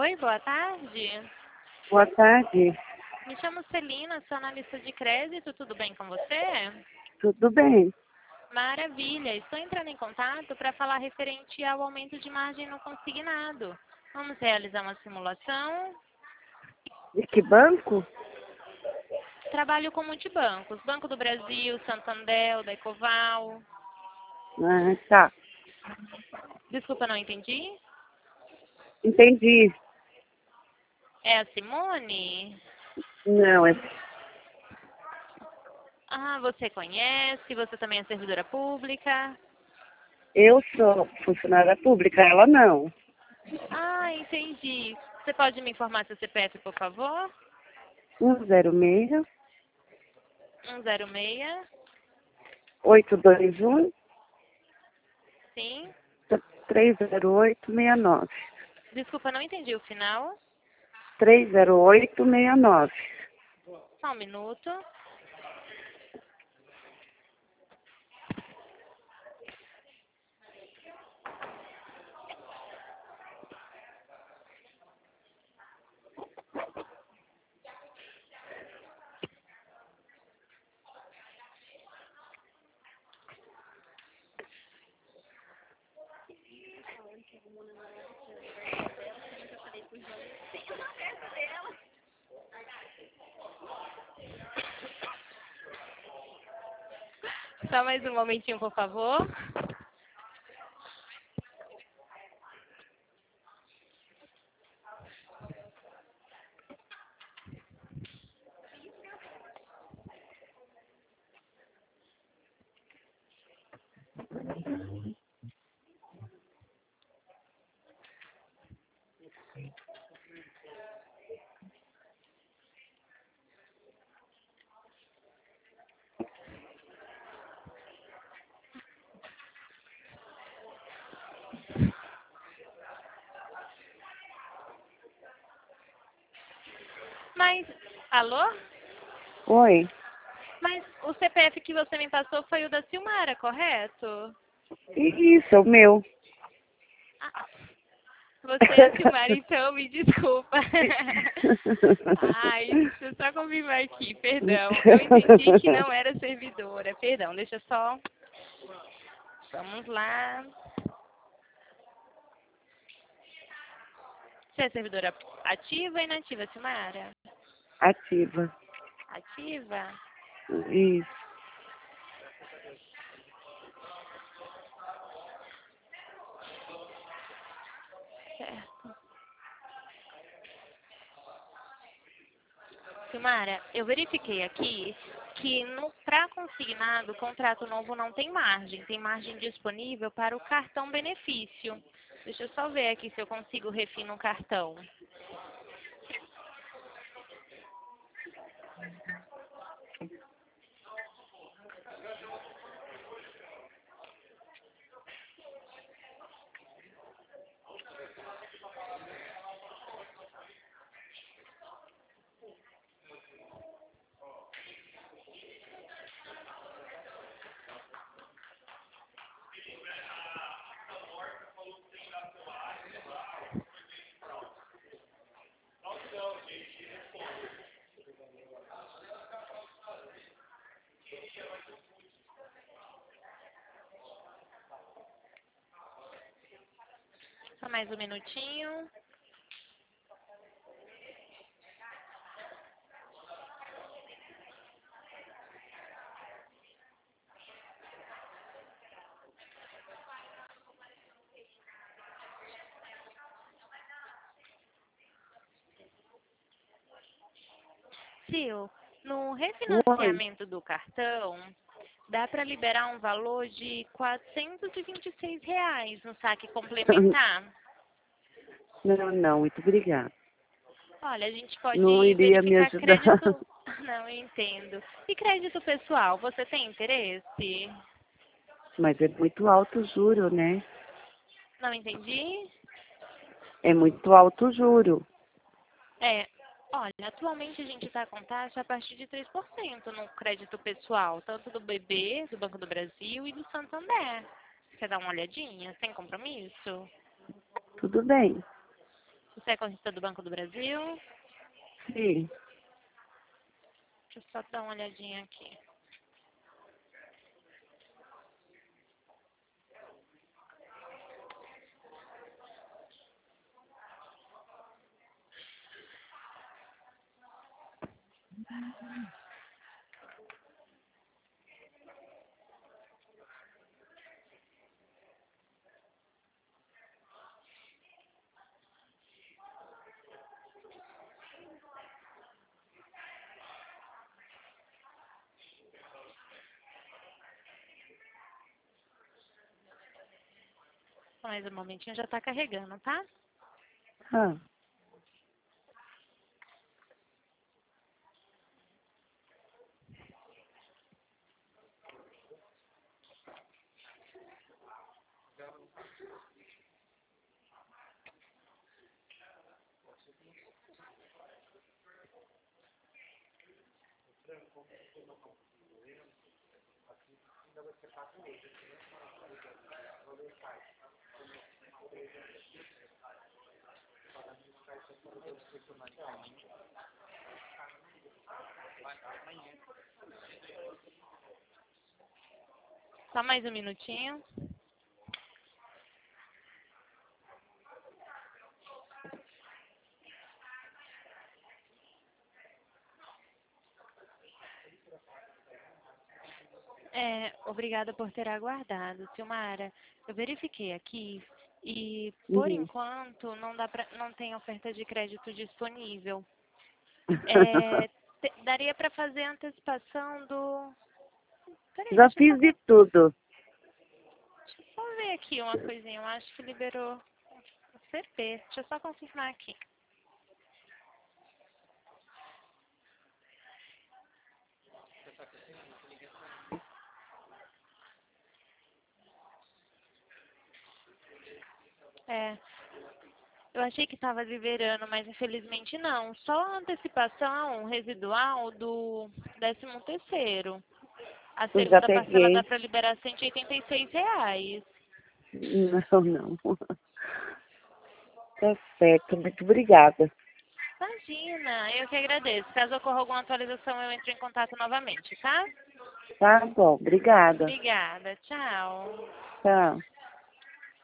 Oi, boa tarde. Boa tarde, Me chamo Celina, sou analista de crédito, tudo bem com você? tudo bem? Maravilha, estou entrando em contato para falar referente ao aumento de margem no consignado. Vamos realizar uma simulação. De que banco? Trabalho com multibancos, Banco do Brasil, Santander, da Ecoval. Ah, tá, Desculpa, não entendi. entendi. É a Simone? Não, Ah, você conhece, você também é servidora pública. eu sou funcionária pública, ela não. Ah, entendi. Você pode me informar seu CPF, por favor? 106 106, 821 sim. 30869. Desculpa, não entendi o final. 30869. Só um minuto. Só mais um momentinho, por favor. Mas, alô? Oi, Mas o CPF que você me passou foi o da Silmara, correto? isso, é o meu. Ah, você é a Silmara, então me desculpa. Ai, deixa eu só confirmar aqui, perdão. Eu entendi que não era servidora. Perdão, deixa eu só. Vamos lá. Você é servidora ativa ou inativa, Silmara? Ativa, Ativa? isso. Certo. Silmara, eu verifiquei aqui que para consignado, o contrato novo não tem margem disponível para o cartão benefício. Deixa eu só ver aqui se eu consigo refir no cartão. Só mais um minutinho. Sil, no Oi, refinanciamento do cartão, dá para liberar um valor de R$ 426 no saque complementar. não, muito obrigada. Olha, a gente Não pode iria me verificar ajudar. crédito. Não, eu entendo. E crédito pessoal, você tem interesse? Mas é muito alto o juro, né? Não entendi? É muito alto o juro. É, olha, atualmente a gente está com taxa a partir de 3% no crédito pessoal, tanto do BB, do Banco do Brasil e do Santander. Quer dar uma olhadinha, sem compromisso? Tudo bem. Você é correntista do Banco do Brasil? Sim. Deixa eu só dar uma olhadinha aqui. Só mais um momentinho, já tá carregando, tá? Ah, Só mais um minutinho. Obrigada por ter aguardado, Silmara. Eu verifiquei aqui e, por uhum. enquanto, não tem oferta de crédito disponível. Daria para fazer a antecipação do... Peraí, Já fiz de tudo. deixa eu só ver aqui uma coisinha. Eu acho que liberou o CP. Deixa eu só confirmar aqui. Eu achei que estava liberando, mas infelizmente não. Só a antecipação residual do 13º. A Eu já segunda parcela dá peguei. para liberar R$ 186. Não, não. Tá certo, muito obrigada. Imagina, eu que agradeço. Caso ocorra alguma atualização, eu entro em contato novamente, tá? Tá bom, obrigada. Obrigada, tchau. Tchau.